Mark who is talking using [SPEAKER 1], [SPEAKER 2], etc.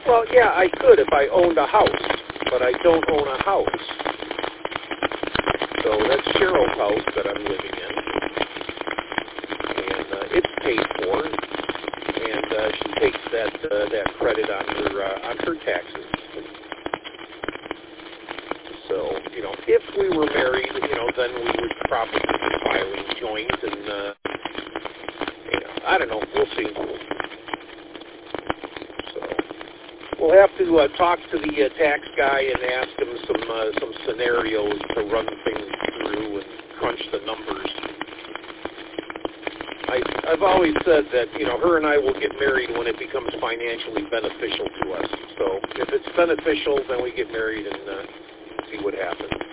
[SPEAKER 1] Well, yeah, I could if I owned a house, but I don't own a house. So that's Cheryl's house that I'm living in, and it's paid for, and she takes that credit on her taxes. So, if we were married, then we would probably be filing joint, and I don't know. We'll see. We'll have to talk to the tax guy and ask him some scenarios to run things through and crunch the numbers. I've always said that, her and I will get married when it becomes financially beneficial to us. So if it's beneficial, then we get married and see what happens.